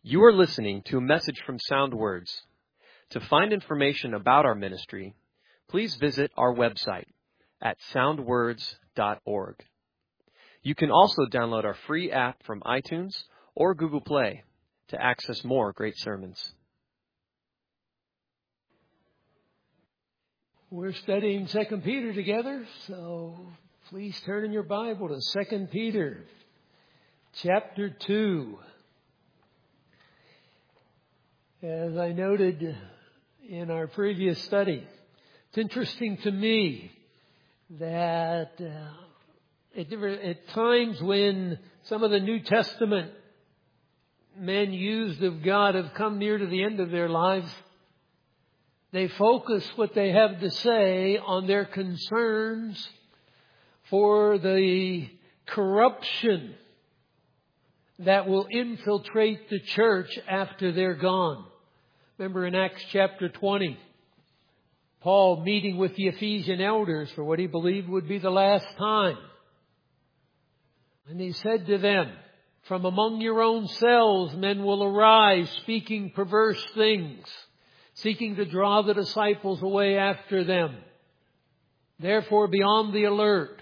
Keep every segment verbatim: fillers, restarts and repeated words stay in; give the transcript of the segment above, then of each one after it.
You are listening to a message from Sound Words. To find information about our ministry, please visit our website at sound words dot org. You can also download our free app from iTunes or Google Play to access more great sermons. We're studying Second Peter together, so please turn in your Bible to Second Peter chapter two. As I noted in our previous study, it's interesting to me that uh, at, different, at times when some of the New Testament men used of God have come near to the end of their lives, they focus what they have to say on their concerns for the corruption that will infiltrate the church after they're gone. Remember in Acts chapter twenty, Paul meeting with the Ephesian elders for what he believed would be the last time. And he said to them, "From among your own selves men will arise, speaking perverse things, seeking to draw the disciples away after them. Therefore be on the alert."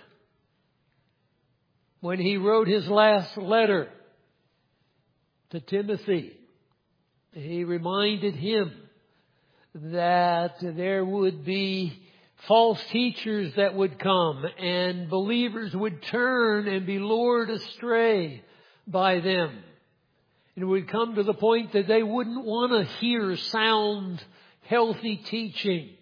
When he wrote his last letter to Timothy, he reminded him that there would be false teachers that would come and believers would turn and be lured astray by them. It would come to the point that they wouldn't want to hear sound, healthy teaching.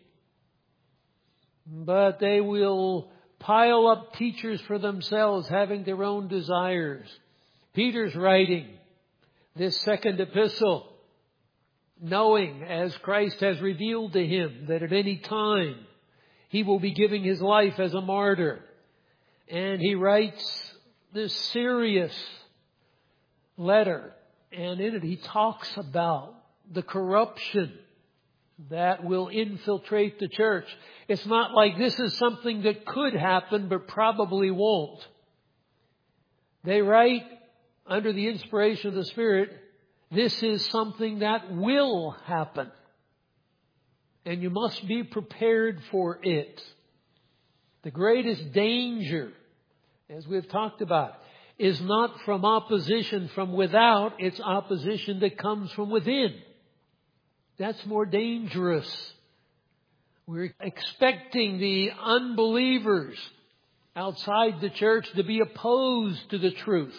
But they will pile up teachers for themselves, having their own desires. Peter's writing this second epistle, knowing, as Christ has revealed to him, that at any time he will be giving his life as a martyr. And he writes this serious letter. And in it he talks about the corruption that will infiltrate the church. It's not like this is something that could happen but probably won't. They write under the inspiration of the Spirit, this is something that will happen. And you must be prepared for it. The greatest danger, as we've talked about, is not from opposition from without. It's opposition that comes from within. That's more dangerous. We're expecting the unbelievers outside the church to be opposed to the truth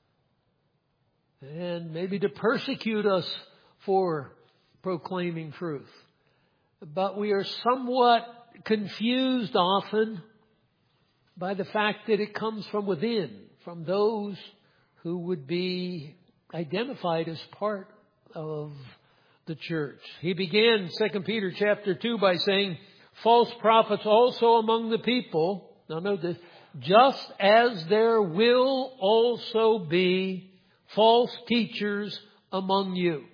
and maybe to persecute us for proclaiming truth. But we are somewhat confused often by the fact that it comes from within, from those who would be identified as part of the church. He began Second Peter chapter two by saying, false prophets also among the people. Now note this, just as there will also be false teachers among you.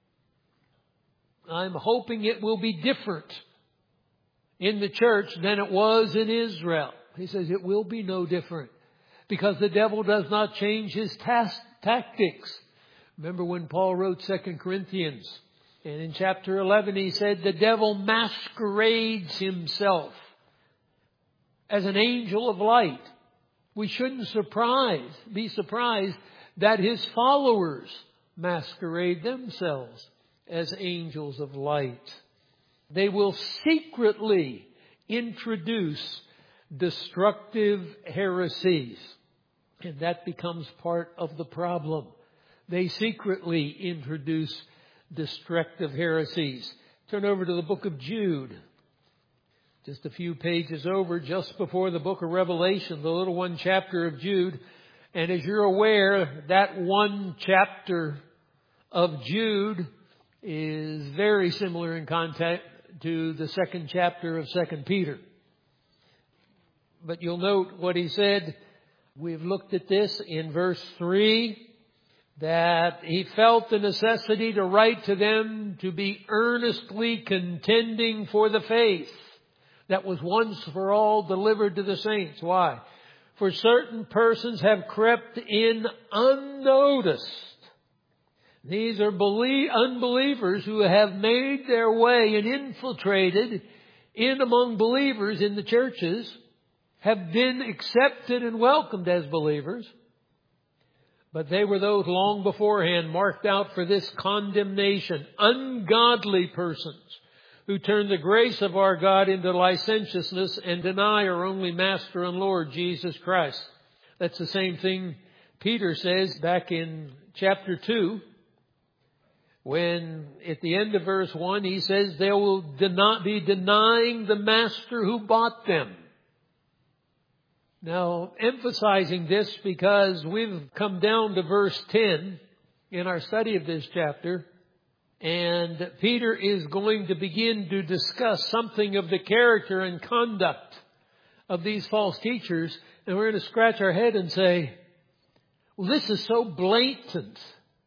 I'm hoping it will be different in the church than it was in Israel. He says it will be no different because the devil does not change his tas- tactics. Remember when Paul wrote Second Corinthians, and in chapter eleven he said the devil masquerades himself as an angel of light. We shouldn't surprise, be surprised that his followers masquerade themselves as angels of light. They will secretly introduce destructive heresies. And that becomes part of the problem. They secretly introduce destructive heresies. Turn over to the book of Jude. Just a few pages over, just before the book of Revelation, the little one chapter of Jude. And as you're aware, that one chapter of Jude is very similar in content to the second chapter of Second Peter. But you'll note what he said. We've looked at this in verse three, that he felt the necessity to write to them to be earnestly contending for the faith that was once for all delivered to the saints. Why? For certain persons have crept in unnoticed, These are belie- unbelievers who have made their way and infiltrated in among believers in the churches, have been accepted and welcomed as believers. But they were those long beforehand marked out for this condemnation. Ungodly persons who turn the grace of our God into licentiousness and deny our only Master and Lord, Jesus Christ. That's the same thing Peter says back in chapter two, when at the end of verse one he says they will not be denying the Master who bought them. Now, emphasizing this because we've come down to verse ten in our study of this chapter, and Peter is going to begin to discuss something of the character and conduct of these false teachers, and we're going to scratch our head and say, well, this is so blatant,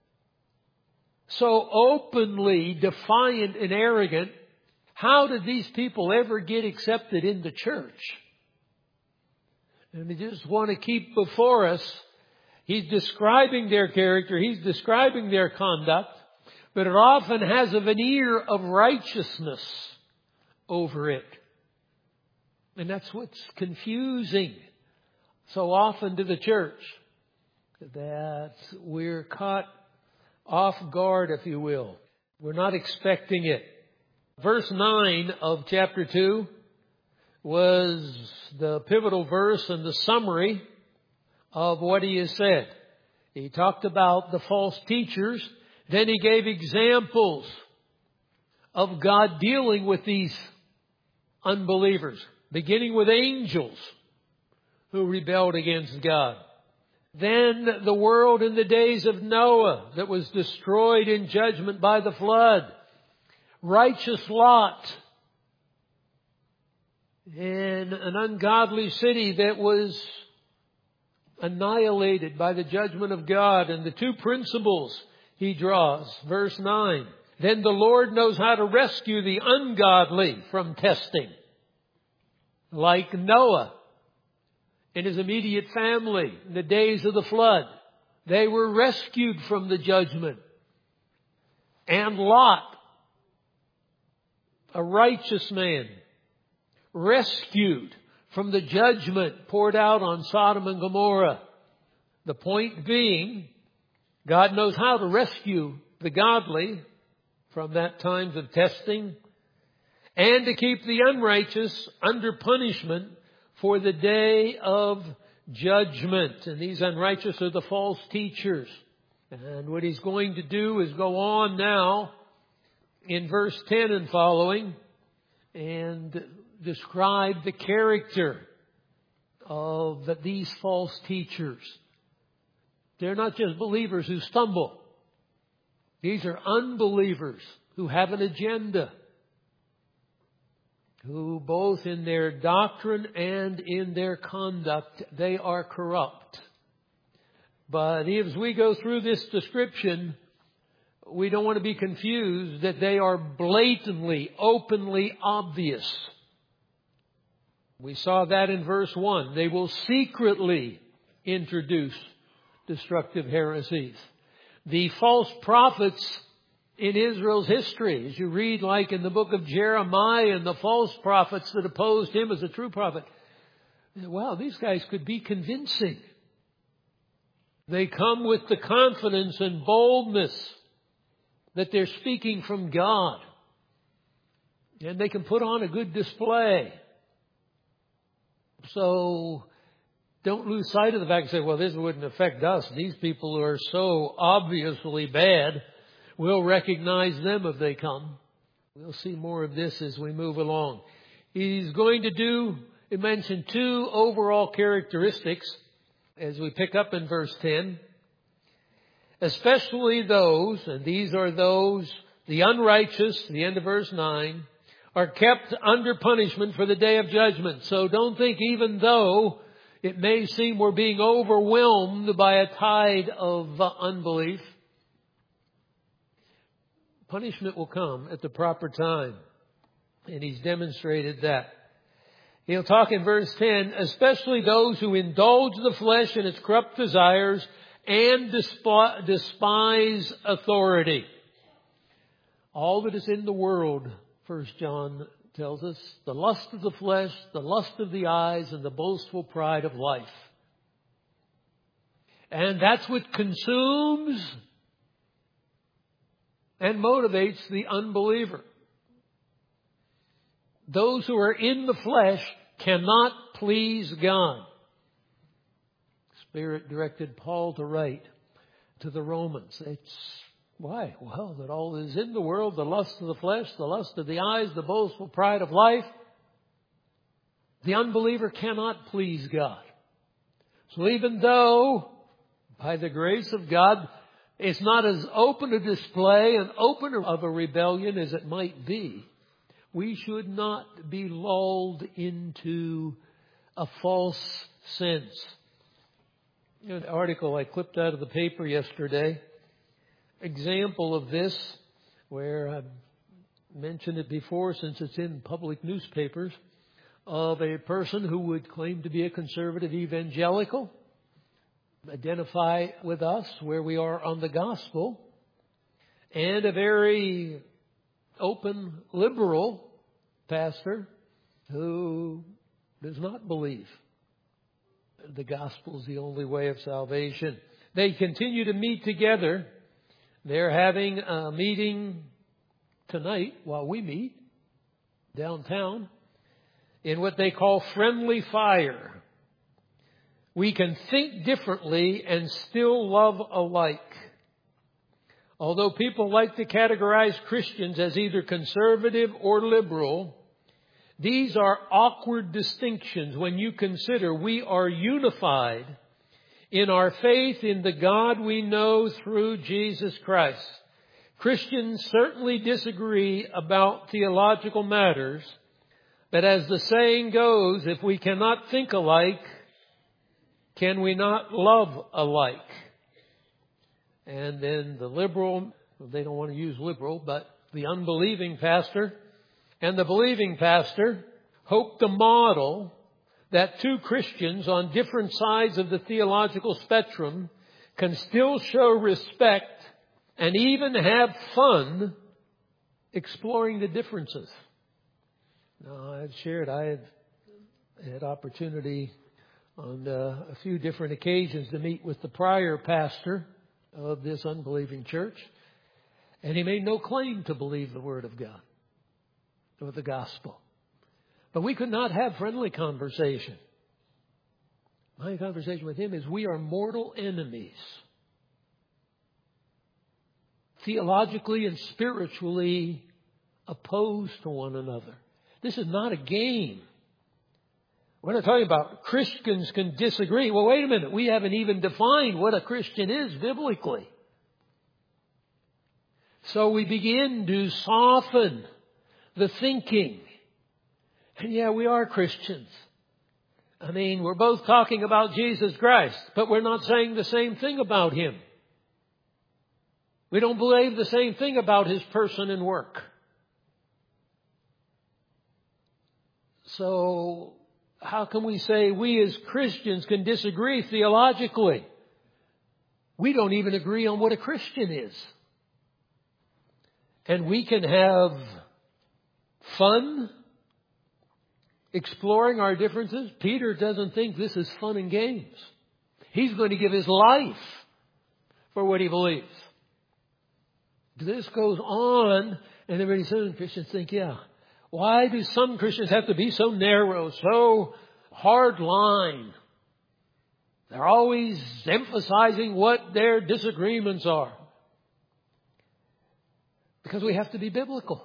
so openly defiant and arrogant. How did these people ever get accepted in the church? And we just want to keep before us, he's describing their character, he's describing their conduct, but it often has a veneer of righteousness over it. And that's what's confusing so often to the church, that we're caught off guard, if you will. We're not expecting it. Verse nine of chapter two was the pivotal verse and the summary of what he has said. He talked about the false teachers. Then he gave examples of God dealing with these unbelievers, beginning with angels who rebelled against God. Then the world in the days of Noah that was destroyed in judgment by the flood. Righteous Lot in an ungodly city that was annihilated by the judgment of God. And the two principles he draws. Verse nine. Then the Lord knows how to rescue the ungodly from testing. Like Noah and his immediate family in the days of the flood. They were rescued from the judgment. And Lot, a righteous man, rescued from the judgment poured out on Sodom and Gomorrah. The point being, God knows how to rescue the godly from that times of testing and to keep the unrighteous under punishment for the day of judgment. And these unrighteous are the false teachers. And what he's going to do is go on now in verse ten and following and describe the character of these false teachers. They're not just believers who stumble. These are unbelievers who have an agenda, who both in their doctrine and in their conduct, they are corrupt. But as we go through this description, we don't want to be confused that they are blatantly, openly obvious. We saw that in verse one. They will secretly introduce destructive heresies. The false prophets in Israel's history, as you read like in the book of Jeremiah and the false prophets that opposed him as a true prophet, wow, these guys could be convincing. They come with the confidence and boldness that they're speaking from God. And they can put on a good display. So don't lose sight of the fact and say, well, this wouldn't affect us. These people who are so obviously bad, we'll recognize them if they come. We'll see more of this as we move along. He's going to do, he mentioned two overall characteristics as we pick up in verse ten. Especially those, and these are those, the unrighteous, the end of verse nine, are kept under punishment for the day of judgment. So don't think even though it may seem we're being overwhelmed by a tide of uh, unbelief, punishment will come at the proper time. And he's demonstrated that. He'll talk in verse ten, especially those who indulge the flesh in its corrupt desires and desp- despise authority. All that is in the world, First John tells us, the lust of the flesh, the lust of the eyes, and the boastful pride of life. And that's what consumes and motivates the unbeliever. Those who are in the flesh cannot please God. Spirit directed Paul to write to the Romans. It's why? Well, that all is in the world, the lust of the flesh, the lust of the eyes, the boastful pride of life. The unbeliever cannot please God. So even though, by the grace of God, it's not as open a display and open of a rebellion as it might be, we should not be lulled into a false sense. You know, an article I clipped out of the paper yesterday, example of this, where I've mentioned it before since it's in public newspapers, of a person who would claim to be a conservative evangelical, identify with us where we are on the gospel, and a very open liberal pastor who does not believe the gospel is the only way of salvation. They continue to meet together. They're having a meeting tonight while we meet downtown in what they call friendly fire. We can think differently and still love alike. Although people like to categorize Christians as either conservative or liberal, these are awkward distinctions when you consider we are unified in our faith in the God we know through Jesus Christ. Christians certainly disagree about theological matters, but as the saying goes, if we cannot think alike, can we not love alike? And then the liberal, they don't want to use liberal, but the unbelieving pastor and the believing pastor hope to model that two Christians on different sides of the theological spectrum can still show respect and even have fun exploring the differences. Now, I've shared, I had had opportunity on uh, a few different occasions to meet with the prior pastor of this unbelieving church, and he made no claim to believe the Word of God or the gospel. But we could not have friendly conversation. My conversation with him is we are mortal enemies. Theologically and spiritually opposed to one another. This is not a game. We're not talking about Christians can disagree. Well, wait a minute. We haven't even defined what a Christian is biblically. So we begin to soften the thinking. And yeah, we are Christians. I mean, we're both talking about Jesus Christ, but we're not saying the same thing about Him. We don't believe the same thing about His person and work. So how can we say we as Christians can disagree theologically? We don't even agree on what a Christian is. And we can have fun exploring our differences. Peter doesn't think this is fun and games. He's going to give his life for what he believes. This goes on, and everybody says, Christians think, yeah, why do some Christians have to be so narrow, so hard line? They're always emphasizing what their disagreements are. Because we have to be biblical.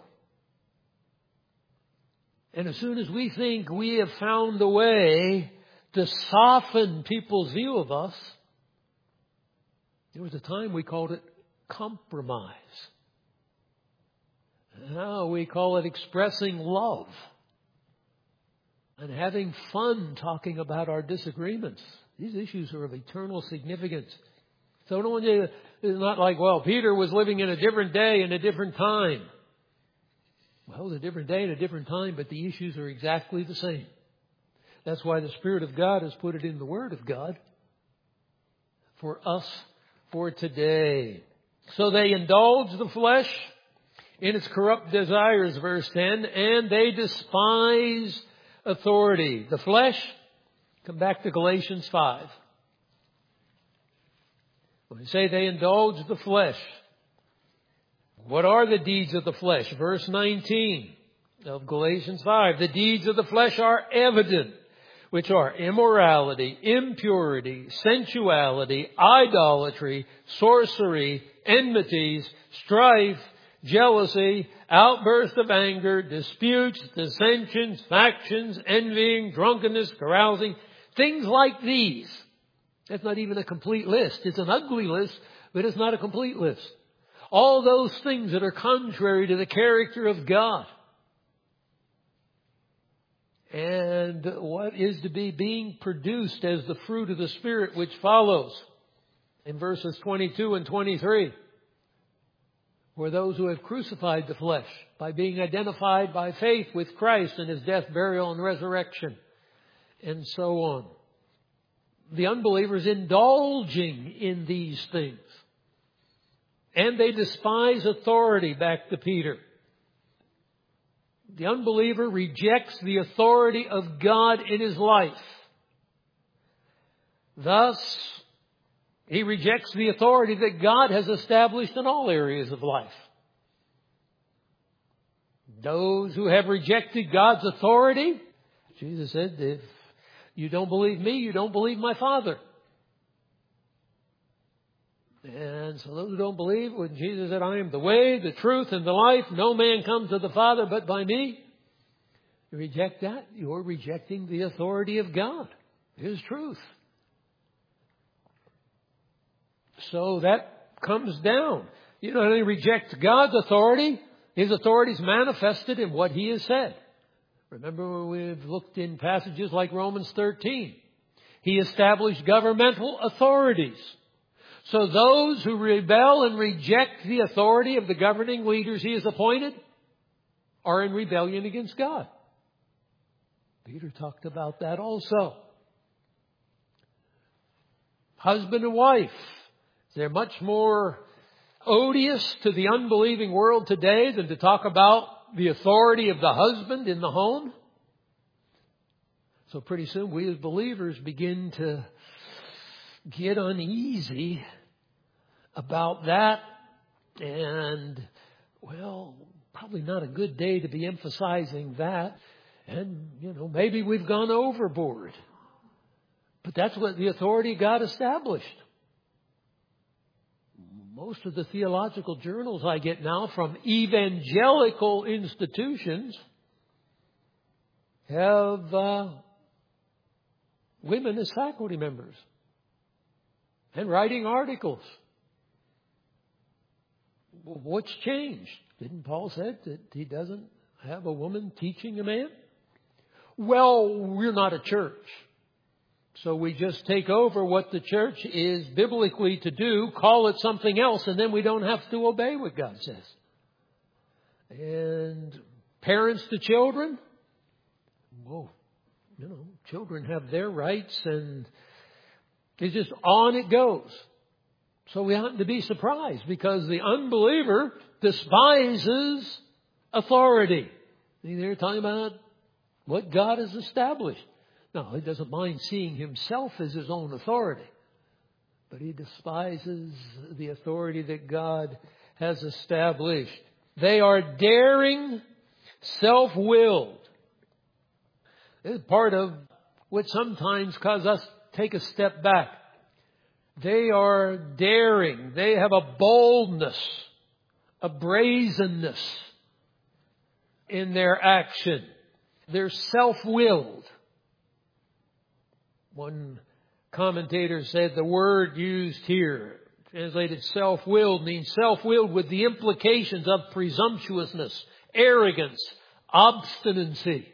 And as soon as we think we have found a way to soften people's view of us, there was a time we called it compromise. Now we call it expressing love and having fun talking about our disagreements. These issues are of eternal significance. So don't want you, it's not like, well, Peter was living in a different day and a different time. Well, it was a different day and a different time, but the issues are exactly the same. That's why the Spirit of God has put it in the Word of God for us for today. So they indulge the flesh in its corrupt desires, verse ten, and they despise authority. The flesh, come back to Galatians five. When we say they indulge the flesh, what are the deeds of the flesh? Verse nineteen of Galatians five. The deeds of the flesh are evident, which are immorality, impurity, sensuality, idolatry, sorcery, enmities, strife, jealousy, outbursts of anger, disputes, dissensions, factions, envying, drunkenness, carousing, things like these. That's not even a complete list. It's an ugly list, but it's not a complete list. All those things that are contrary to the character of God. And what is to be being produced as the fruit of the Spirit, which follows in verses twenty-two and twenty-three. Were those who have crucified the flesh by being identified by faith with Christ and His death, burial, and resurrection, and so on. The unbelievers indulging in these things. And they despise authority, back to Peter. The unbeliever rejects the authority of God in his life. Thus, he rejects the authority that God has established in all areas of life. Those who have rejected God's authority, Jesus said, if you don't believe me, you don't believe my Father. And so those who don't believe, when Jesus said, I am the way, the truth, and the life, no man comes to the Father but by me. You reject that, you're rejecting the authority of God, His truth. So that comes down. You not only reject God's authority, His authority is manifested in what He has said. Remember, we've looked in passages like Romans thirteen. He established governmental authorities. So those who rebel and reject the authority of the governing leaders He has appointed are in rebellion against God. Peter talked about that also. Husband and wife. They're much more odious to the unbelieving world today than to talk about the authority of the husband in the home. So pretty soon we as believers begin to get uneasy about that. And, well, probably not a good day to be emphasizing that. And, you know, maybe we've gone overboard. But that's what the authority God established. Most of the theological journals I get now from evangelical institutions have uh, women as faculty members and writing articles. Well, what's changed? Didn't Paul say that he doesn't have a woman teaching a man? Well, we're not a church. So we just take over what the church is biblically to do, call it something else, and then we don't have to obey what God says. And parents to children, whoa, you know, children have their rights, and it's just on it goes. So we oughtn't to be surprised, because the unbeliever despises authority. They're talking about what God has established. No, he doesn't mind seeing himself as his own authority. But he despises the authority that God has established. They are daring, self-willed. This is part of what sometimes causes us to take a step back. They are daring. They have a boldness, a brazenness in their action. They're self-willed. One commentator said the word used here, translated self-willed, means self-willed with the implications of presumptuousness, arrogance, obstinacy.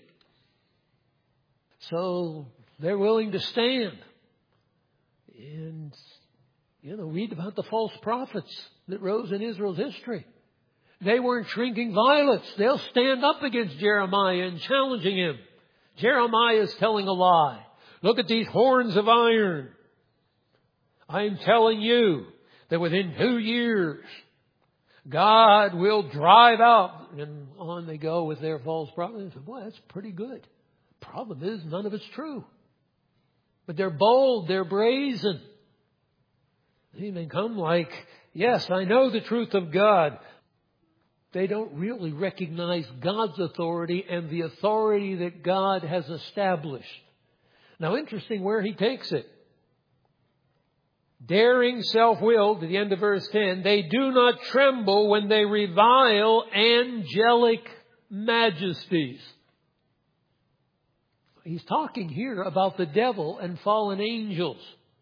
So they're willing to stand. And, you know, read about the false prophets that rose in Israel's history. They weren't shrinking violets. They'll stand up against Jeremiah and challenging him. Jeremiah is telling a lie. Look at these horns of iron. I'm telling you that within two years, God will drive out. And on they go with their false prophets. Boy, that's pretty good. Problem is, none of it's true. But they're bold, they're brazen. They even come like, yes, I know the truth of God. They don't really recognize God's authority and the authority that God has established. Now, interesting where he takes it. Daring, self-willed, to the end of verse ten, they do not tremble when they revile angelic majesties. He's talking here about the devil and fallen angels.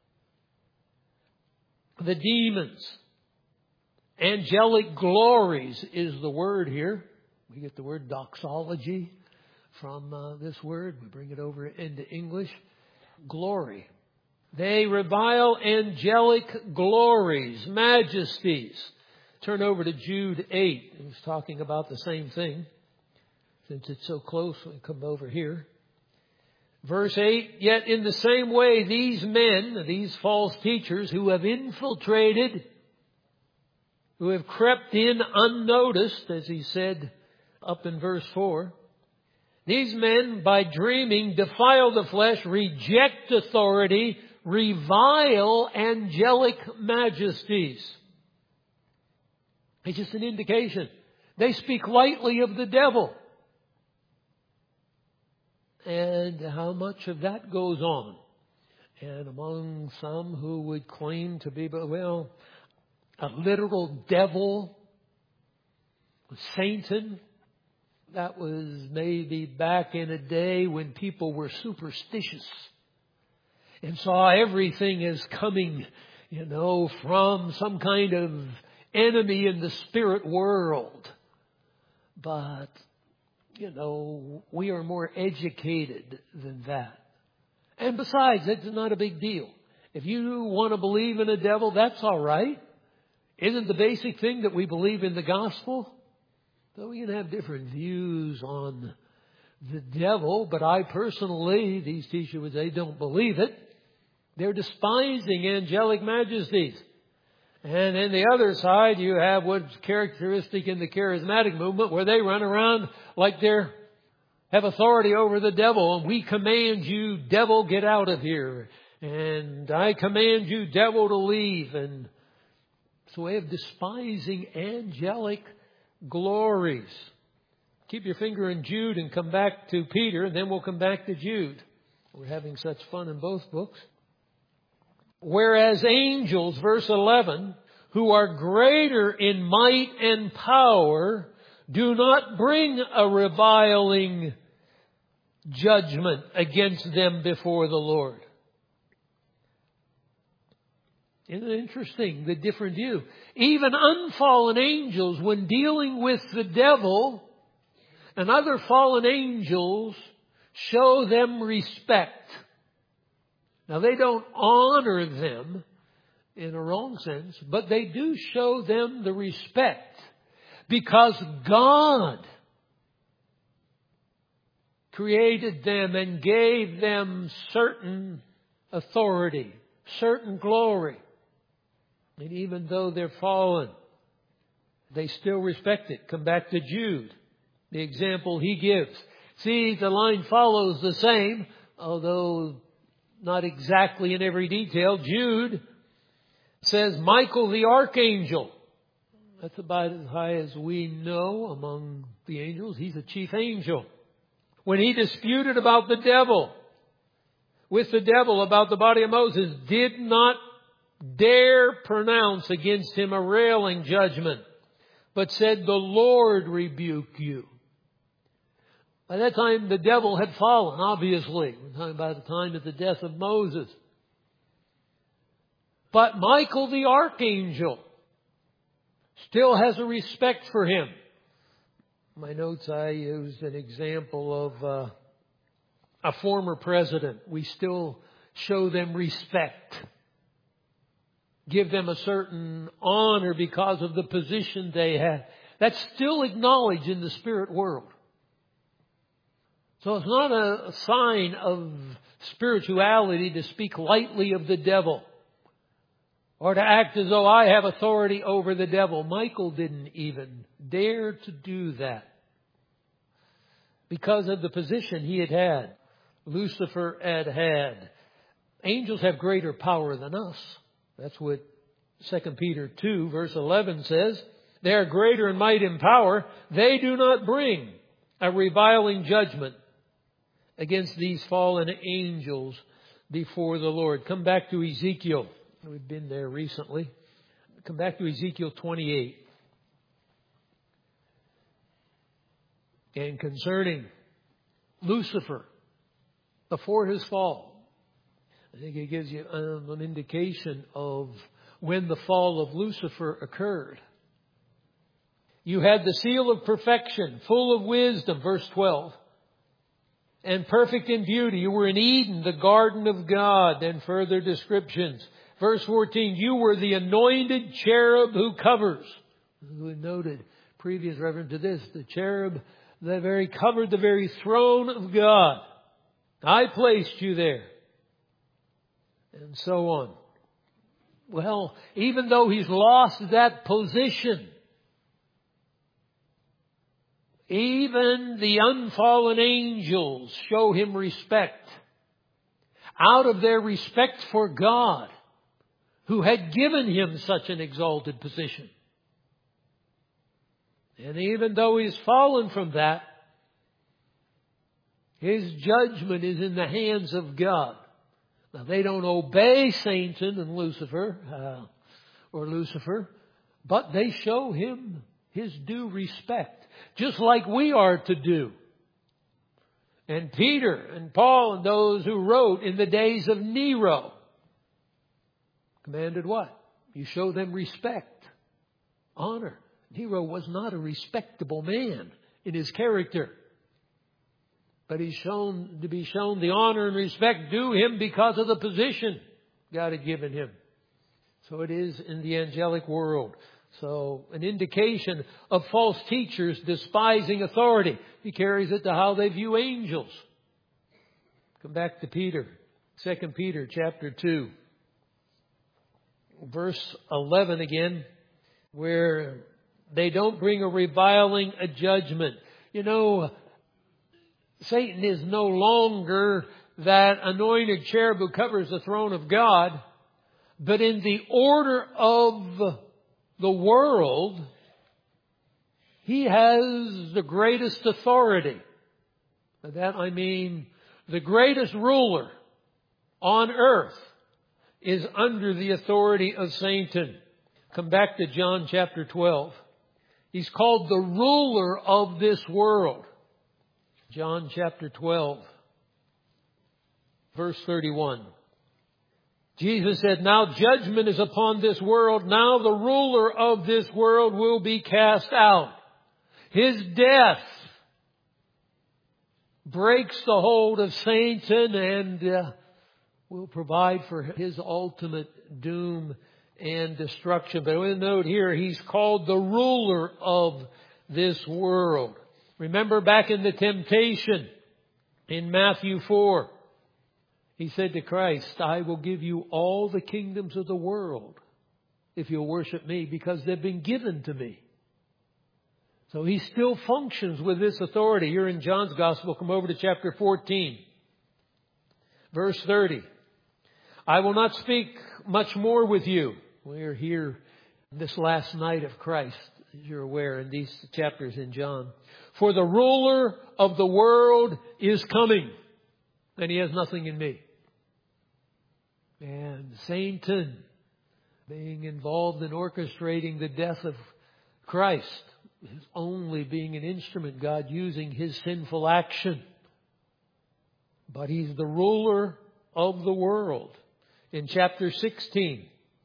The demons. Angelic glories is the word here. We get the word doxology from uh, this word. We bring it over into English. Glory. They revile angelic glories, majesties. Turn over to Jude eight. He's talking about the same thing. Since it's so close, we come over here. Verse eight, yet in the same way these men, these false teachers who have infiltrated, who have crept in unnoticed, as he said up in verse four, these men, by dreaming, defile the flesh, reject authority, revile angelic majesties. It's just an indication. They speak lightly of the devil. And how much of that goes on? And among some who would claim to be, well, a literal devil, Satan, that was maybe back in a day when people were superstitious and saw everything as coming, you know, from some kind of enemy in the spirit world. But, you know, we are more educated than that. And besides, it's not a big deal. If you want to believe in a devil, that's all right. Isn't the basic thing that we believe in the gospel? So we can have different views on the devil, but I personally, these teachers would say, don't believe it. They're despising angelic majesties. And then the other side, you have what's characteristic in the charismatic movement, where they run around like they're have authority over the devil, and we command you, devil, get out of here. And I command you, devil, to leave. And it's a way of despising angelic glories. Keep your finger in Jude and come back to Peter, and then we'll come back to Jude. We're having such fun in both books. Whereas angels, verse eleven, who are greater in might and power, do not bring a reviling judgment against them before the Lord. Isn't it interesting, the different view? Even unfallen angels, when dealing with the devil and other fallen angels, show them respect. Now, they don't honor them in a wrong sense, but they do show them the respect because God created them and gave them certain authority, certain glory. And even though they're fallen, they still respect it. Come back to Jude, the example he gives. See, the line follows the same, although not exactly in every detail. Jude says Michael the archangel. That's about as high as we know among the angels. He's a chief angel. When he disputed about the devil, with the devil about the body of Moses, did not dare pronounce against him a railing judgment, but said, the Lord rebuke you. By that time, the devil had fallen, obviously. We're talking about the time of the death of Moses. But Michael the archangel still has a respect for him. In my notes, I used an example of uh, a former president. We still show them respect. Give them a certain honor because of the position they have. That's still acknowledged in the spirit world. So it's not a sign of spirituality to speak lightly of the devil. or to act as though I have authority over the devil. Michael didn't even dare to do that because of the position he had had. Lucifer had had. Angels have greater power than us. That's what Second Peter two verse eleven says. They are greater in might and power. They do not bring a reviling judgment against these fallen angels before the Lord. Come back to Ezekiel. We've been there recently. Come back to Ezekiel twenty-eight. And concerning Lucifer, before his fall, I think it gives you um, an indication of when the fall of Lucifer occurred. You had the seal of perfection, full of wisdom, verse twelve, and perfect in beauty. You were in Eden, the garden of God. Then further descriptions. Verse fourteen, you were the anointed cherub who covers. We noted previous reference to this, the cherub that very covered the very throne of God. I placed you there. And so on. Well, even though he's lost that position, even the unfallen angels show him respect. Out of their respect for God, who had given him such an exalted position. And even though he's fallen from that, his judgment is in the hands of God. Now, they don't obey Satan and Lucifer, uh, or Lucifer, but they show him his due respect, just like we are to do. And Peter and Paul and those who wrote in the days of Nero commanded what? You show them respect, honor. Nero was not a respectable man in his character. But he's shown to be shown the honor and respect due him because of the position God had given him. So it is in the angelic world. So an indication of false teachers despising authority. He carries it to how they view angels. Come back to Peter. Second Peter chapter two. Verse eleven again, where they don't bring a reviling a judgment. You know, Satan is no longer that anointed cherub who covers the throne of God, but in the order of the world, he has the greatest authority. By that I mean the greatest ruler on earth is under the authority of Satan. Come back to John chapter twelve. He's called the ruler of this world. John chapter twelve, verse thirty-one. Jesus said, now judgment is upon this world. Now the ruler of this world will be cast out. His death breaks the hold of Satan and uh, will provide for his ultimate doom and destruction. But we note here, he's called the ruler of this world. Remember back in the temptation in Matthew four, he said to Christ, I will give you all the kingdoms of the world if you'll worship me, because they've been given to me. So he still functions with this authority. Here in John's Gospel, come over to chapter fourteen, verse thirty. I will not speak much more with you. We are here this last night of Christ, as you're aware, in these chapters in John. For the ruler of the world is coming, and he has nothing in me. And Satan, being involved in orchestrating the death of Christ, is only being an instrument, God using his sinful action. But he's the ruler of the world. In chapter sixteen,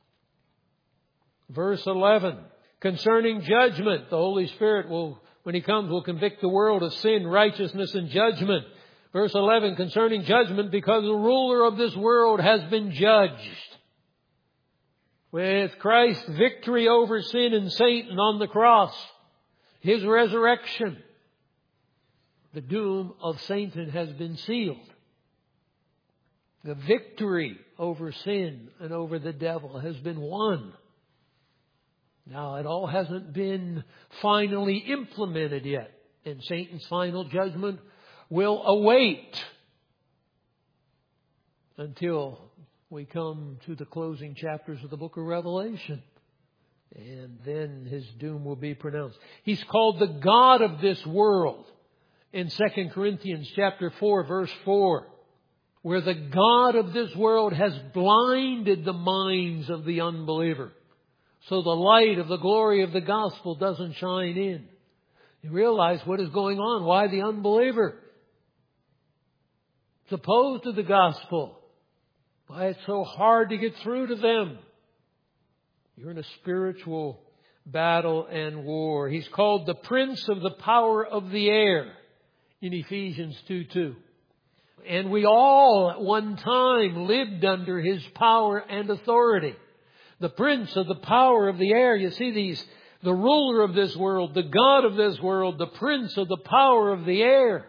verse eleven, concerning judgment, the Holy Spirit will, when he comes, will convict the world of sin, righteousness, and judgment. Verse eleven, concerning judgment, because the ruler of this world has been judged. With Christ's victory over sin and Satan on the cross, his resurrection, the doom of Satan has been sealed. The victory over sin and over the devil has been won. Now, it all hasn't been finally implemented yet, and Satan's final judgment will await until we come to the closing chapters of the book of Revelation. And then his doom will be pronounced. He's called the God of this world in Second Corinthians chapter four, verse four, where the God of this world has blinded the minds of the unbeliever, so the light of the glory of the gospel doesn't shine in. You realize what is going on. Why the unbeliever? It's opposed to the gospel. Why it's so hard to get through to them. You're in a spiritual battle and war. He's called the Prince of the Power of the Air in Ephesians two two. And we all at one time lived under His power and authority. The Prince of the Power of the Air. You see these, the ruler of this world, the God of this world, the Prince of the Power of the Air.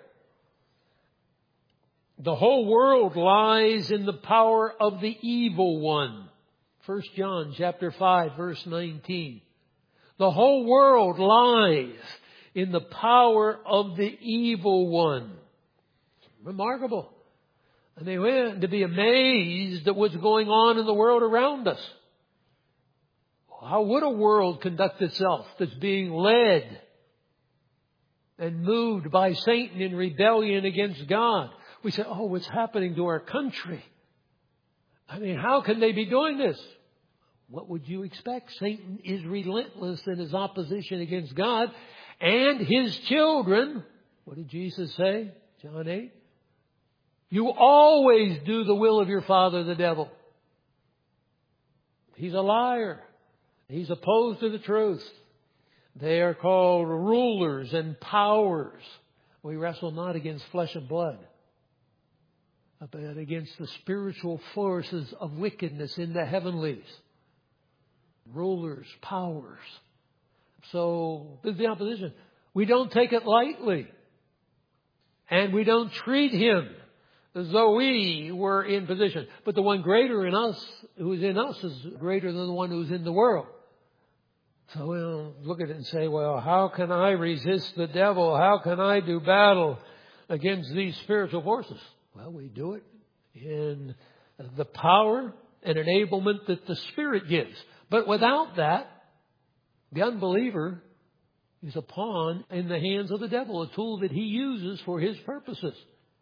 The whole world lies in the power of the evil one. First John chapter five, verse nineteen. The whole world lies in the power of the evil one. Remarkable. And they went to be amazed at what's going on in the world around us. How would a world conduct itself that's being led and moved by Satan in rebellion against God? We say, oh, what's happening to our country? I mean, how can they be doing this? What would you expect? Satan is relentless in his opposition against God and His children. What did Jesus say? John eight. You always do the will of your father, the devil. He's a liar. He's opposed to the truth. They are called rulers and powers. We wrestle not against flesh and blood, but against the spiritual forces of wickedness in the heavenlies. Rulers, powers. So, this is the opposition. We don't take it lightly. And we don't treat him as though we were in position. But the one greater in us, who is in us, is greater than the one who is in the world. So we'll look at it and say, well, how can I resist the devil? How can I do battle against these spiritual forces? Well, we do it in the power and enablement that the Spirit gives. But without that, the unbeliever is a pawn in the hands of the devil, a tool that he uses for his purposes.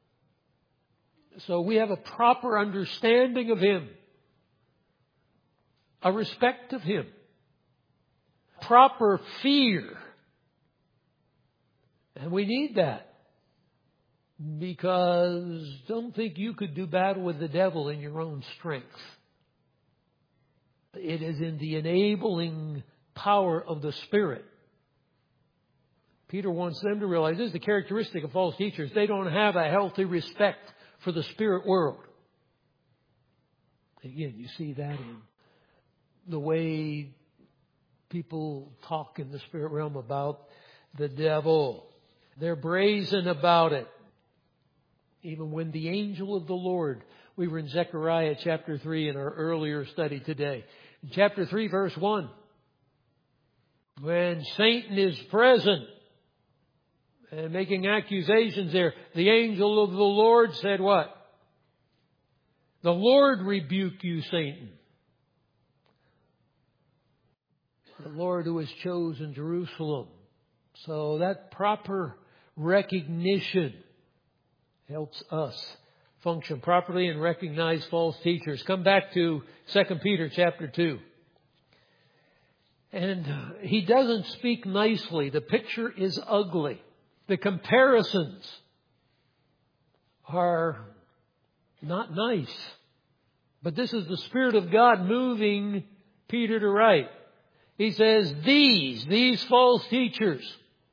So we have a proper understanding of him, a respect of him, proper fear. And we need that, because don't think you could do battle with the devil in your own strength. It is in the enabling power of the Spirit. Peter wants them to realize this is the characteristic of false teachers. They don't have a healthy respect for the spirit world. Again, you see that in the way people talk in the spirit realm about the devil. They're brazen about it. Even when the angel of the Lord, we were in Zechariah chapter three in our earlier study today. In chapter three, verse one. When Satan is present and making accusations there, the angel of the Lord said what? The Lord rebuke you, Satan. The Lord who has chosen Jerusalem. So that proper recognition helps us function properly and recognize false teachers. Come back to Second Peter chapter two. And he doesn't speak nicely. The picture is ugly. The comparisons are not nice. But this is the Spirit of God moving Peter to write. He says, these, these false teachers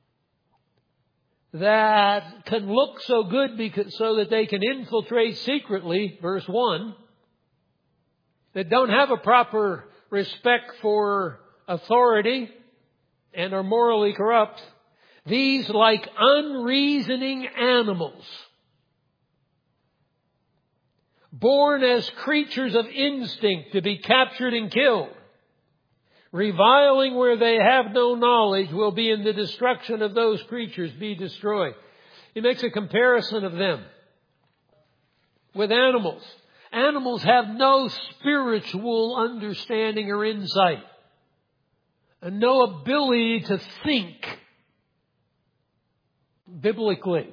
that can look so good because, so that they can infiltrate secretly, verse one, that don't have a proper respect for authority and are morally corrupt, these, like unreasoning animals, born as creatures of instinct to be captured and killed. Reviling where they have no knowledge will be in the destruction of those creatures be destroyed. He makes a comparison of them with animals. Animals have no spiritual understanding or insight, and no ability to think biblically.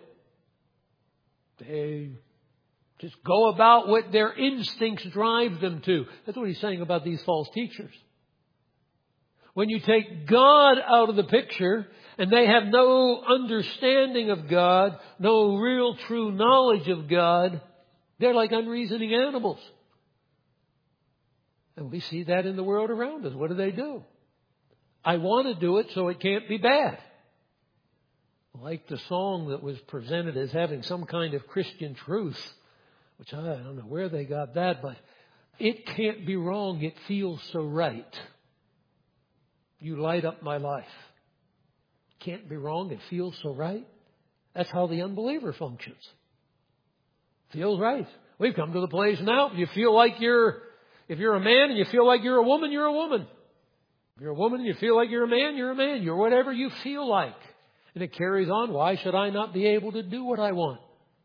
They just go about what their instincts drive them to. That's what he's saying about these false teachers. When you take God out of the picture and they have no understanding of God, no real true knowledge of God, they're like unreasoning animals. And we see that in the world around us. What do they do? I want to do it so it can't be bad. Like the song that was presented as having some kind of Christian truth, which I don't know where they got that, but it can't be wrong. It feels so right. You light up my life. Can't be wrong. It feels so right. That's how the unbeliever functions. Feels right. We've come to the place now. You feel like you're, if you're a man and you feel like you're a woman, you're a woman. If you're a woman and you feel like you're a man, you're a man. You're whatever you feel like. And it carries on. Why should I not be able to do what I want?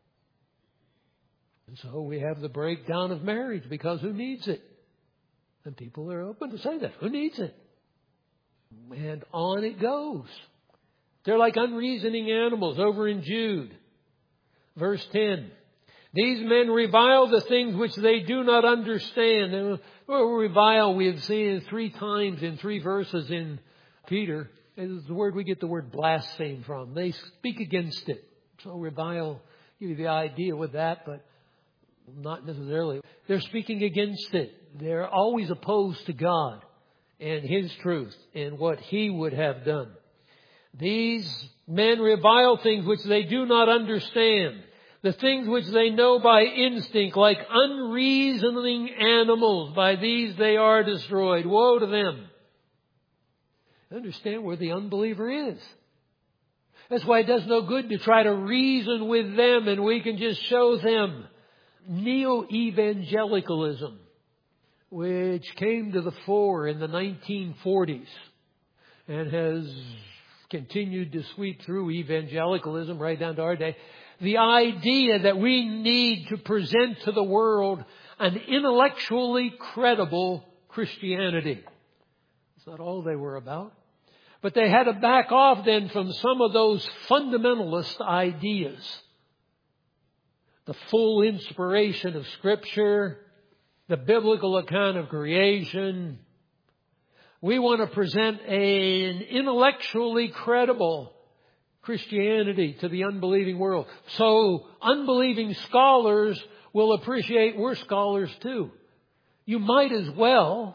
And so we have the breakdown of marriage because who needs it? And people are open to say that. Who needs it? And on it goes. They're like unreasoning animals over in Jude. Verse ten. These men revile the things which they do not understand. And revile we have seen three times in three verses in Peter. It's the word we get the word blaspheme from. They speak against it. So revile, give you the idea with that, but not necessarily. They're speaking against it. They're always opposed to God and His truth and what He would have done. These men revile things which they do not understand. The things which they know by instinct, like unreasoning animals. By these they are destroyed. Woe to them. Understand where the unbeliever is. That's why it does no good to try to reason with them and we can just show them neo-evangelicalism, which came to the fore in the nineteen forties and has continued to sweep through evangelicalism right down to our day. The idea that we need to present to the world an intellectually credible Christianity. It's not all they were about. But they had to back off then from some of those fundamentalist ideas. The full inspiration of Scripture, the biblical account of creation. We want to present an intellectually credible Christianity to the unbelieving world. So unbelieving scholars will appreciate we're scholars too. You might as well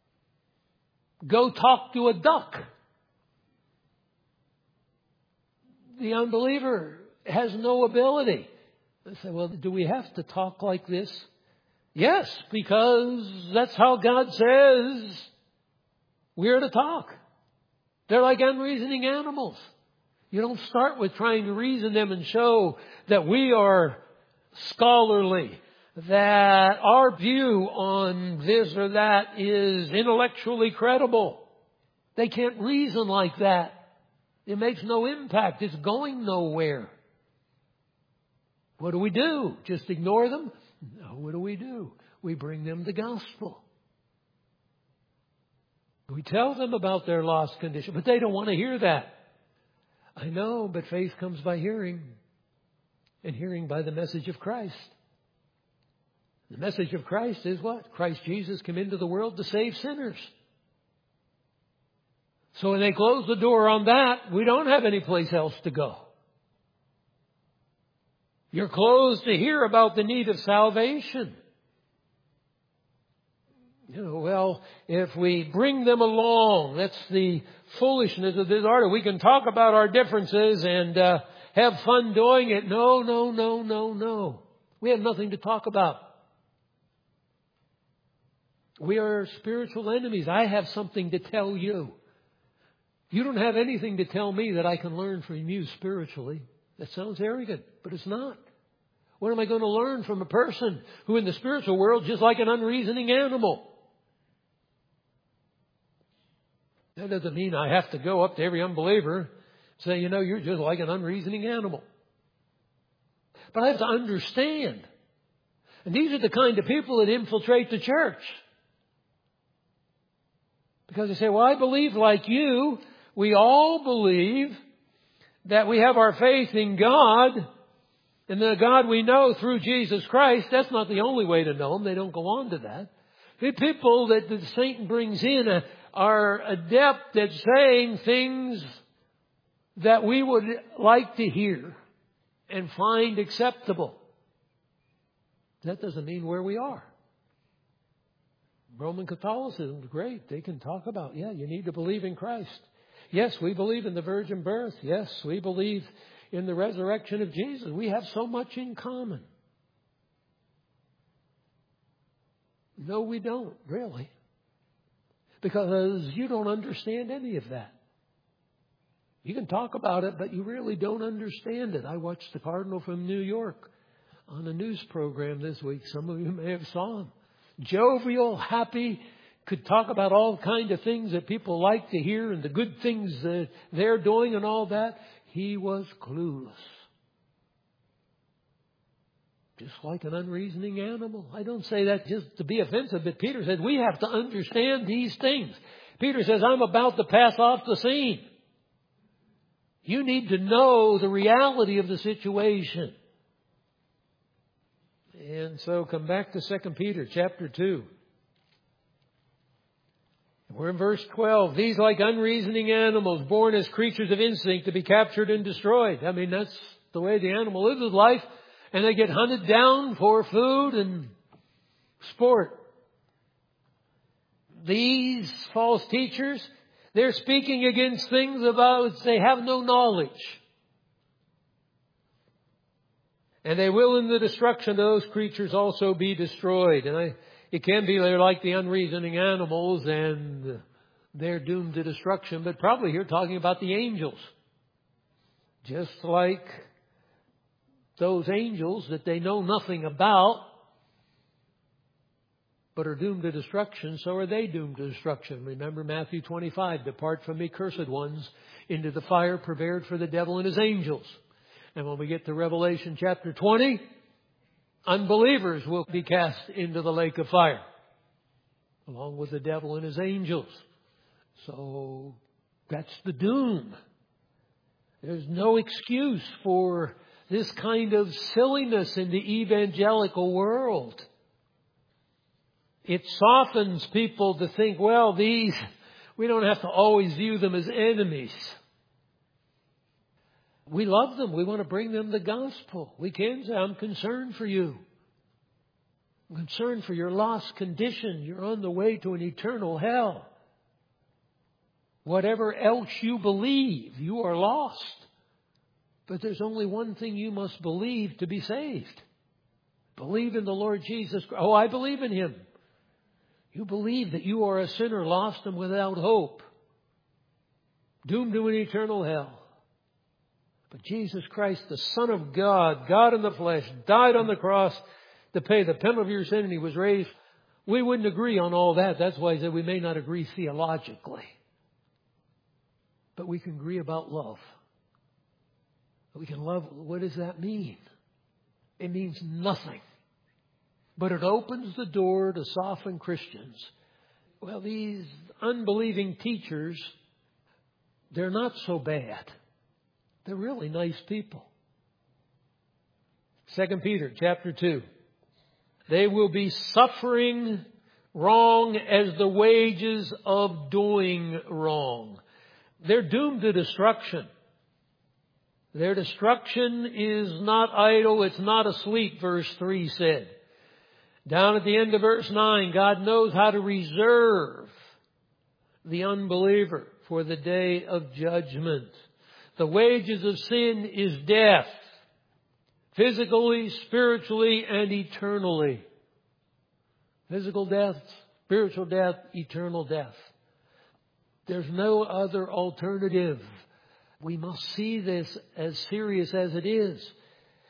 go talk to a duck. The unbeliever has no ability. I say, well, do we have to talk like this? Yes, because that's how God says we're to talk. They're like unreasoning animals. You don't start with trying to reason them and show that we are scholarly, that our view on this or that is intellectually credible. They can't reason like that. It makes no impact. It's going nowhere. What do we do? Just ignore them? No, what do we do? We bring them the gospel. We tell them about their lost condition, but they don't want to hear that. I know, but faith comes by hearing, and hearing by the message of Christ. The message of Christ is what? Christ Jesus came into the world to save sinners. So when they close the door on that, we don't have any place else to go. You're closed to hear about the need of salvation. You know, well, if we bring them along, that's the foolishness of this art. We can talk about our differences and uh, have fun doing it. No, no, no, no, no. We have nothing to talk about. We are spiritual enemies. I have something to tell you. You don't have anything to tell me that I can learn from you spiritually. That sounds arrogant, but it's not. What am I going to learn from a person who in the spiritual world is just like an unreasoning animal? That doesn't mean I have to go up to every unbeliever and say, you know, you're just like an unreasoning animal. But I have to understand. And these are the kind of people that infiltrate the church. Because they say, well, I believe like you. We all believe that we have our faith in God. And the God we know through Jesus Christ. That's not the only way to know Him. They don't go on to that. The people that the Satan brings in are adept at saying things that we would like to hear and find acceptable. That doesn't mean where we are. Roman Catholicism is great. They can talk about, yeah, you need to believe in Christ. Yes, we believe in the virgin birth. Yes, we believe in the resurrection of Jesus. We have so much in common. No, we don't, really. Because you don't understand any of that. You can talk about it, but you really don't understand it. I watched the Cardinal from New York on a news program this week. Some of you may have saw him. Jovial, happy, could talk about all kinds of things that people like to hear and the good things that they're doing and all that. He was clueless. Just like an unreasoning animal. I don't say that just to be offensive, but Peter said we have to understand these things. Peter says, I'm about to pass off the scene. You need to know the reality of the situation. And so come back to Second Peter chapter two. We're in verse twelve. These like unreasoning animals, born as creatures of instinct to be captured and destroyed. I mean, that's the way the animal lives his life. And they get hunted down for food and sport. These false teachers, they're speaking against things about which they have no knowledge. And they will in the destruction of those creatures also be destroyed. And I, it can be they're like the unreasoning animals and they're doomed to destruction. But probably here talking about the angels. Just like those angels that they know nothing about, but are doomed to destruction, so are they doomed to destruction. Remember Matthew twenty-five, depart from me, cursed ones, into the fire prepared for the devil and his angels. And when we get to Revelation chapter twenty, unbelievers will be cast into the lake of fire, along with the devil and his angels. So that's the doom. There's no excuse for this kind of silliness in the evangelical world. It softens people to think, well, these, we don't have to always view them as enemies. We love them. We want to bring them the gospel. We can say, I'm concerned for you. I'm concerned for your lost condition. You're on the way to an eternal hell. Whatever else you believe, you are lost. But there's only one thing you must believe to be saved. Believe in the Lord Jesus Christ. Oh, I believe in Him. You believe that you are a sinner, lost and without hope, doomed to an eternal hell. But Jesus Christ, the Son of God, God in the flesh, died on the cross to pay the penalty of your sin, and He was raised. We wouldn't agree on all that. That's why He said we may not agree theologically. But we can agree about love. We can love. What does that mean? It means nothing. But it opens the door to soften Christians. Well, these unbelieving teachers, they're not so bad. They're really nice people. Second Peter chapter two. They will be suffering wrong as the wages of doing wrong. They're doomed to destruction. Their destruction is not idle, it's not asleep, verse three said. Down at the end of verse nine, God knows how to reserve the unbeliever for the day of judgment. The wages of sin is death, physically, spiritually, and eternally. Physical death, spiritual death, eternal death. There's no other alternative. We must see this as serious as it is.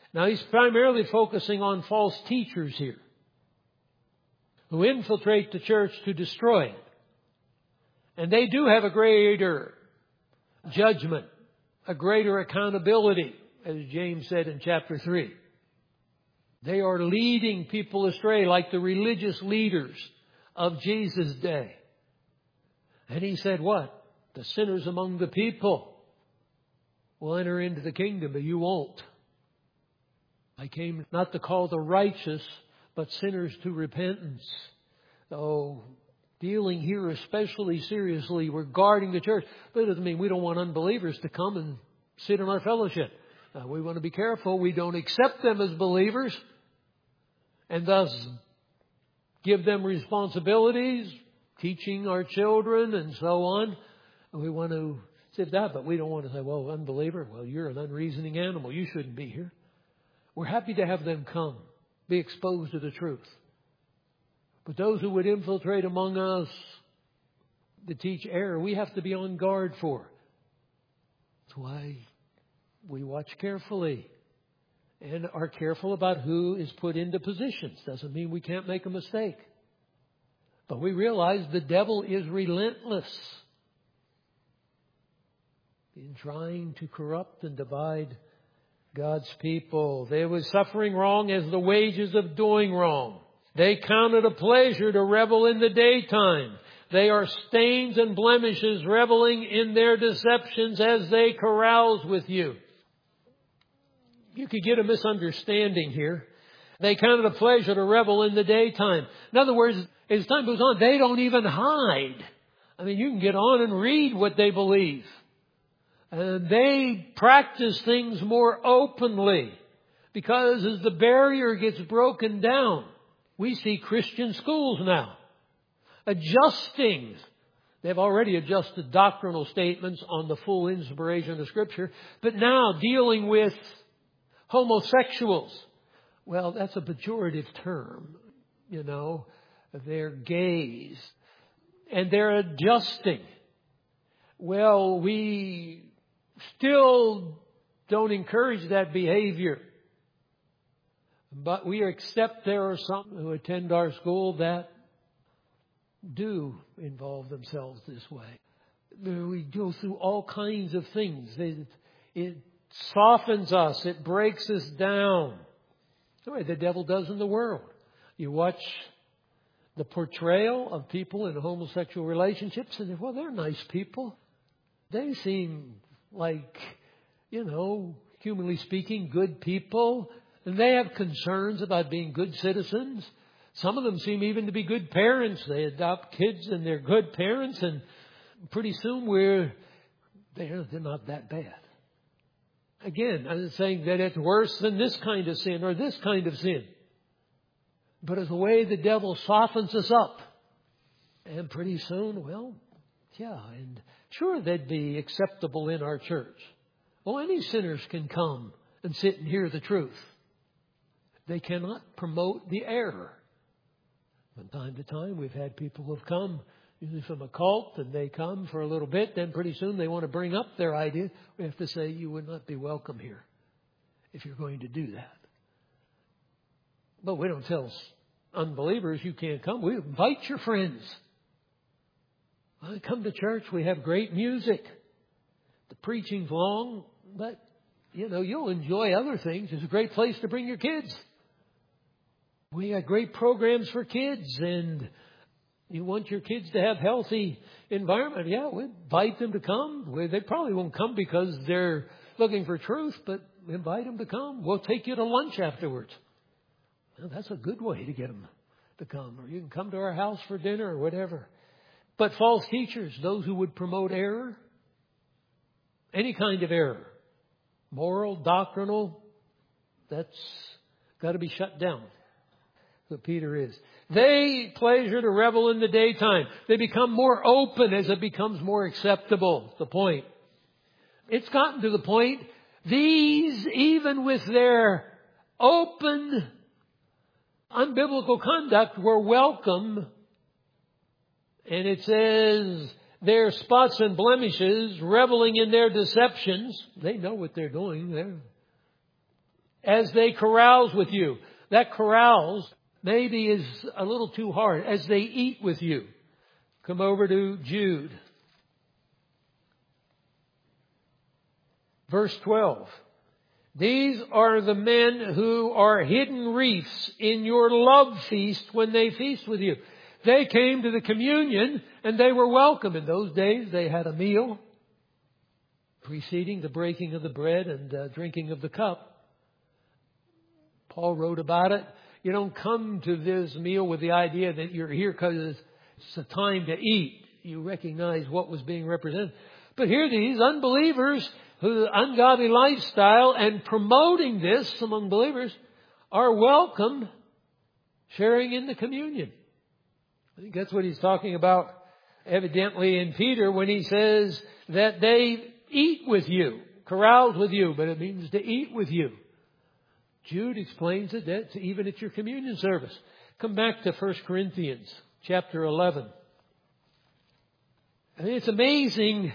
Now he's primarily focusing on false teachers here, who infiltrate the church to destroy it. And they do have a greater judgment, a greater accountability, as James said in chapter three. They are leading people astray like the religious leaders of Jesus' day. And he said what? The sinners among the people will enter into the kingdom, but you won't. I came not to call the righteous, but sinners to repentance. So, dealing here especially seriously regarding the church. But it doesn't mean we don't want unbelievers to come and sit in our fellowship. Uh, we want to be careful. We don't accept them as believers and thus give them responsibilities, teaching our children and so on. We want to sit that, but we don't want to say, well, unbeliever, well, you're an unreasoning animal. You shouldn't be here. We're happy to have them come, be exposed to the truth. But those who would infiltrate among us to teach error, we have to be on guard for. That's why we watch carefully and are careful about who is put into positions. Doesn't mean we can't make a mistake. But we realize the devil is relentless in trying to corrupt and divide God's people. They were suffering wrong as the wages of doing wrong. They count it a pleasure to revel in the daytime. They are stains and blemishes, reveling in their deceptions as they carouse with you. You could get a misunderstanding here. They count it a pleasure to revel in the daytime. In other words, as time goes on, they don't even hide. I mean, you can get on and read what they believe. And they practice things more openly because as the barrier gets broken down, we see Christian schools now adjusting. They've already adjusted doctrinal statements on the full inspiration of Scripture, but now dealing with homosexuals. Well, that's a pejorative term, you know. They're gays. And they're adjusting. Well, we still don't encourage that behavior. But we accept there are some who attend our school that do involve themselves this way. We go through all kinds of things. It, it softens us. It breaks us down. The way the devil does in the world. You watch the portrayal of people in homosexual relationships and, well, they're nice people. They seem like, you know, humanly speaking, good people. And they have concerns about being good citizens. Some of them seem even to be good parents. They adopt kids and they're good parents. And pretty soon we're, they're, they're not that bad. Again, I'm saying that it's worse than this kind of sin or this kind of sin. But it's the way the devil softens us up. And pretty soon, well, yeah, and sure they'd be acceptable in our church. Well, any sinners can come and sit and hear the truth. They cannot promote the error. From time to time, we've had people who have come, usually from a cult, and they come for a little bit. Then pretty soon they want to bring up their idea. We have to say, you would not be welcome here if you're going to do that. But we don't tell unbelievers you can't come. We invite your friends. Well, come to church. We have great music. The preaching's long, but, you know, you'll enjoy other things. It's a great place to bring your kids. We got great programs for kids, and you want your kids to have healthy environment. Yeah, we invite them to come. We, they probably won't come because they're looking for truth, but invite them to come. We'll take you to lunch afterwards. Well, that's a good way to get them to come. Or you can come to our house for dinner or whatever. But false teachers, those who would promote error, any kind of error, moral, doctrinal, that's got to be shut down. So Peter is. They pleasure to revel in the daytime. They become more open as it becomes more acceptable. The point. It's gotten to the point, these, even with their open, unbiblical conduct, were welcome. And it says, their spots and blemishes, reveling in their deceptions. They know what they're doing. They're as they carouse with you. That carouse maybe is a little too hard. As they eat with you. Come over to Jude. Verse twelve. These are the men who are hidden reefs in your love feast when they feast with you. They came to the communion and they were welcome. In those days they had a meal preceding the breaking of the bread and uh, drinking of the cup. Paul wrote about it. You don't come to this meal with the idea that you're here because it's a time to eat. You recognize what was being represented. But here these unbelievers, who ungodly lifestyle and promoting this among believers, are welcome sharing in the communion. I think that's what he's talking about evidently in Peter when he says that they eat with you, carouse with you, but it means to eat with you. Jude explains it, that's even at your communion service. Come back to First Corinthians chapter eleven. I mean, it's amazing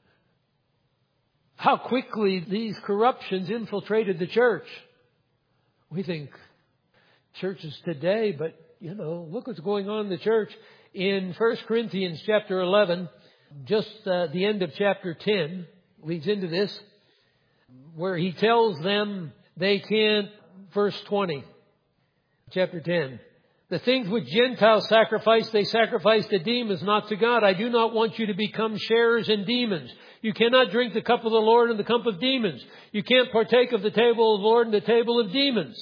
how quickly these corruptions infiltrated the church. We think churches today, but, you know, look what's going on in the church. In First Corinthians chapter eleven, just uh, the end of chapter ten, leads into this, where he tells them they can't, verse twenty, chapter ten. The things which Gentiles sacrifice, they sacrifice to demons, not to God. I do not want you to become sharers in demons. You cannot drink the cup of the Lord and the cup of demons. You can't partake of the table of the Lord and the table of demons.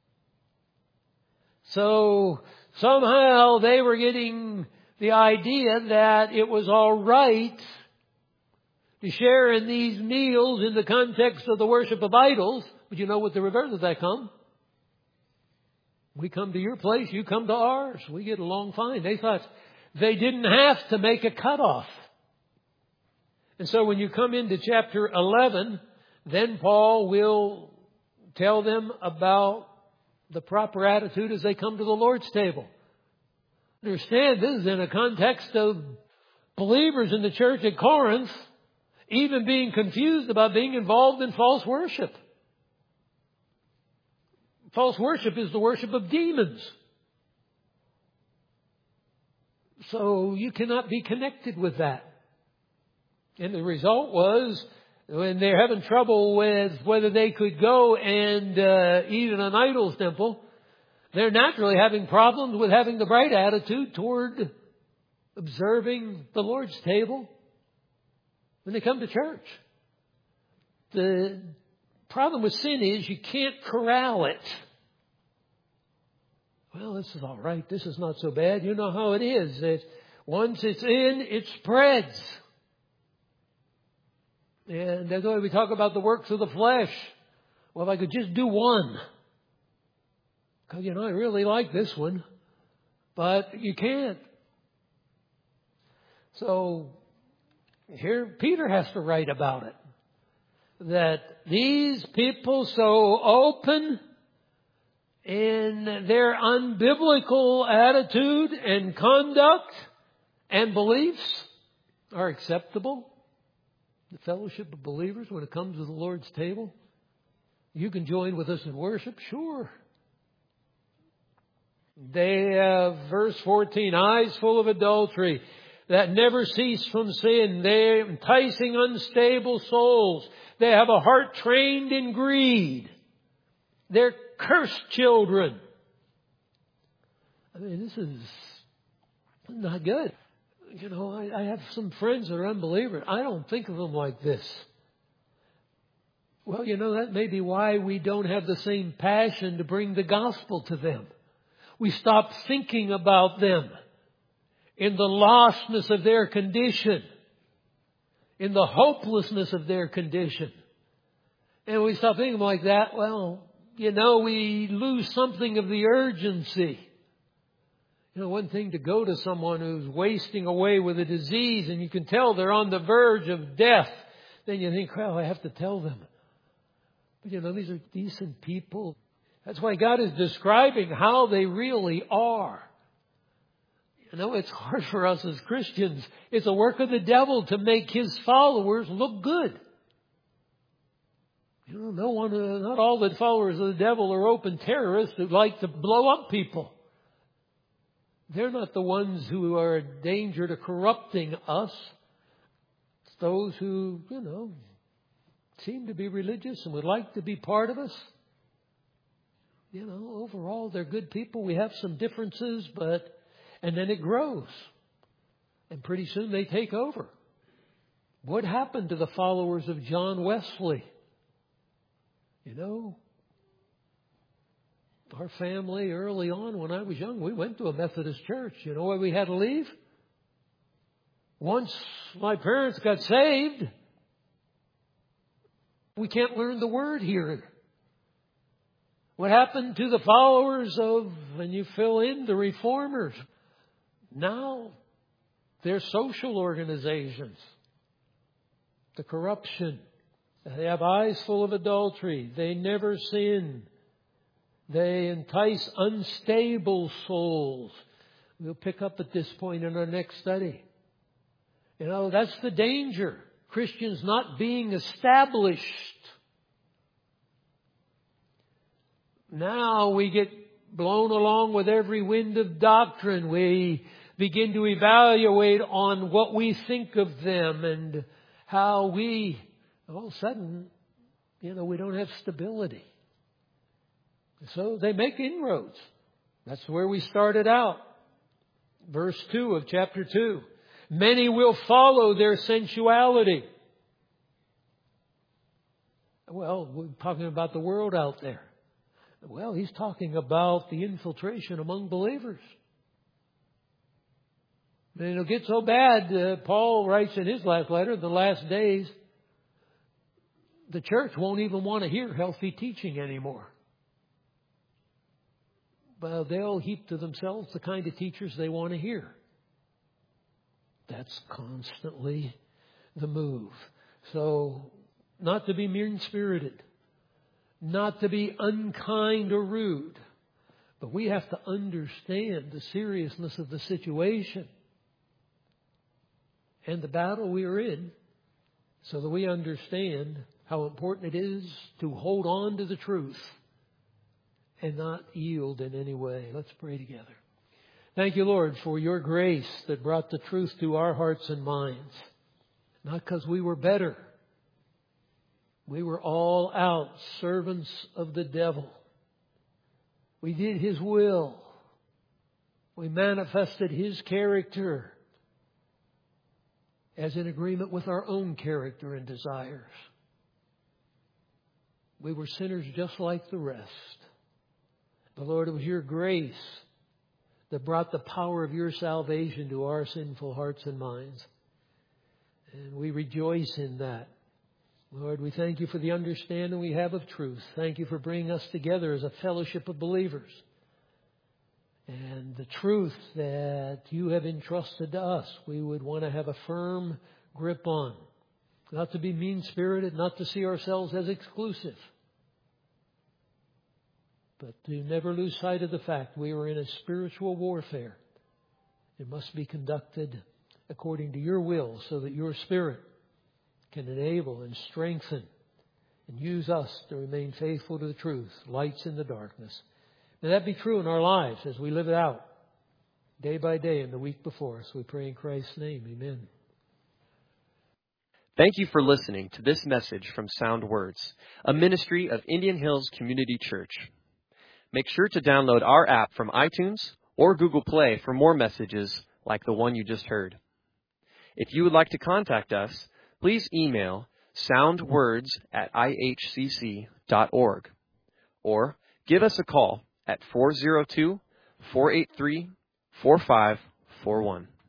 So somehow they were getting the idea that it was all right to share in these meals in the context of the worship of idols. But you know what the reverse of that comes? We come to your place, you come to ours. We get along fine. They thought they didn't have to make a cutoff. And so when you come into chapter eleven, then Paul will tell them about the proper attitude as they come to the Lord's table. Understand, this is in a context of believers in the church at Corinth even being confused about being involved in false worship. False worship is the worship of demons. So you cannot be connected with that. And the result was, when they're having trouble with whether they could go and uh, eat in an idol's temple, they're naturally having problems with having the right attitude toward observing the Lord's table when they come to church. The problem with sin is you can't corral it. Well, this is all right. This is not so bad. You know how it is. That once it's in, it spreads. And that's why we talk about the works of the flesh. Well, if I could just do one. Because, you know, I really like this one. But you can't. So here Peter has to write about it. That these people so open in their unbiblical attitude and conduct and beliefs are acceptable. The fellowship of believers when it comes to the Lord's table. You can join with us in worship, sure. They have, verse fourteen, eyes full of adultery that never cease from sin. They're enticing unstable souls. They have a heart trained in greed. They're cursed children. I mean, this is not good. You know, I, I have some friends that are unbelievers. I don't think of them like this. Well, you know, that may be why we don't have the same passion to bring the gospel to them. We stop thinking about them in the lostness of their condition, in the hopelessness of their condition. And we stop thinking like that, well, you know, we lose something of the urgency. You know, one thing to go to someone who's wasting away with a disease and you can tell they're on the verge of death. Then you think, well, I have to tell them. But, you know, these are decent people. That's why God is describing how they really are. You know, it's hard for us as Christians. It's a work of the devil to make his followers look good. You know, no one, uh, not all the followers of the devil are open terrorists who like to blow up people. They're not the ones who are a danger to corrupting us. It's those who, you know, seem to be religious and would like to be part of us. You know, overall, they're good people. We have some differences, but, and then it grows. And pretty soon they take over. What happened to the followers of John Wesley? You know, our family early on, when I was young, we went to a Methodist church. You know why we had to leave? Once my parents got saved, we can't learn the word here. What happened to the followers of, and you fill in, the reformers? Now, they're social organizations. The corruption. They have eyes full of adultery. They never sin. They entice unstable souls. We'll pick up at this point in our next study. You know, that's the danger. Christians not being established. Now we get blown along with every wind of doctrine. We begin to evaluate on what we think of them and how we, all of a sudden, you know, we don't have stability. So they make inroads. That's where we started out. Verse two of chapter two. Many will follow their sensuality. Well, we're talking about the world out there. Well, he's talking about the infiltration among believers. And it'll get so bad, uh, Paul writes in his last letter, the last days, the church won't even want to hear healthy teaching anymore. Well, they'll heap to themselves the kind of teachers they want to hear. That's constantly the move. So, not to be mean-spirited, not to be unkind or rude, but we have to understand the seriousness of the situation and the battle we are in so that we understand how important it is to hold on to the truth and not yield in any way. Let's pray together. Thank you, Lord, for your grace that brought the truth to our hearts and minds. Not because we were better. We were all out servants of the devil. We did his will. We manifested his character as in agreement with our own character and desires. We were sinners just like the rest. But Lord, it was your grace that brought the power of your salvation to our sinful hearts and minds. And we rejoice in that. Lord, we thank you for the understanding we have of truth. Thank you for bringing us together as a fellowship of believers. And the truth that you have entrusted to us, we would want to have a firm grip on. Not to be mean-spirited, not to see ourselves as exclusive. But to never lose sight of the fact we are in a spiritual warfare. It must be conducted according to your will so that your Spirit can enable and strengthen and use us to remain faithful to the truth, lights in the darkness. May that be true in our lives as we live it out day by day in the week before us. We pray in Christ's name. Amen. Thank you for listening to this message from Sound Words, a ministry of Indian Hills Community Church. Make sure to download our app from iTunes or Google Play for more messages like the one you just heard. If you would like to contact us, please email soundwords at i h c c dot org or give us a call at four oh two, four eight three, four five four one.